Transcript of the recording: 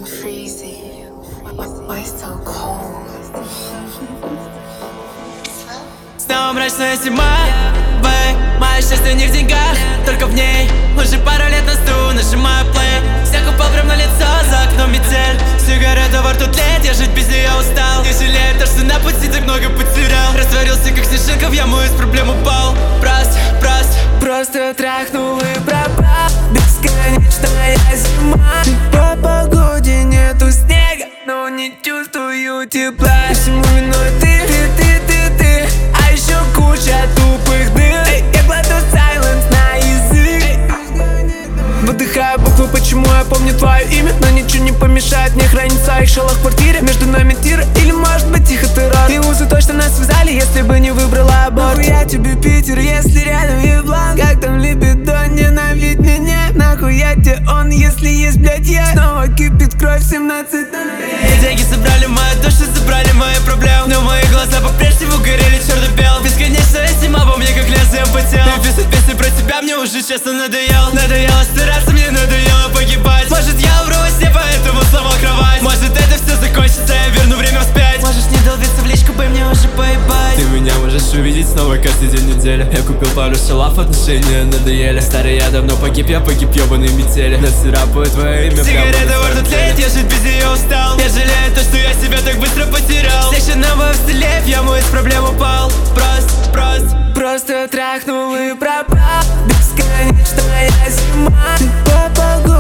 freezy. Why so cold? Снова мрачная зима, мое счастье не в деньгах, только в ней. Уже пару лет на стул, нажимаю плей. Всех упал прям на лицо, за окном метель. Сигарета во рту тлеет, я жить без нее устал. Не жалею то, что на пути так много потерял. Растворился как снежинка, в яму из проблем упал. Просто трахнул и пропал. Бесконечная зима. По погоде нету снега, но не чувствую тепла. И всему виной ты. А еще куча тупых дыр. Я кладу silence на язык. Выдыхаю буквы, почему я помню твое имя. Но ничего не помешает мне хранить в своих шелах в квартире. Между нами тиры, или может быть тихо террор. И узы точно нас связали, если бы не выбрала аборт. Нахуя тебе Питер, если рядом Еблан? Как там либидо, ненавидь меня. Нахуя тебе он, если есть, блядь, я? Снова кипит кровь 17 тонн. Деньги собрали мою душу, забрали мои проблемы. Но мои глаза по-прежнему горели черно-белым. Бесконечная зима во мне как лезвием по телу. И писать песни про тебя мне уже честно надоело. Надоело стараться, мне надоело погибать. Может я умру во сне, поэтому снова кровать. Может это все закончится, я верну время вспять. Можешь не долбиться в личку, бэй, мне уже поебать. Ты меня можешь увидеть снова каждый день недели. Я купил пару шалав, отношения надоели. Старый я давно погиб, я погиб ебаной метели. Нацарапаю твое имя. Сигарета во рту тлеет, я жить без нее устал. Я жалею то, что я себя так быстро потерял. Все еще нового встелев, в яму из проблем упал. Просто трахнул и пропал. Бесконечная зима. По погоде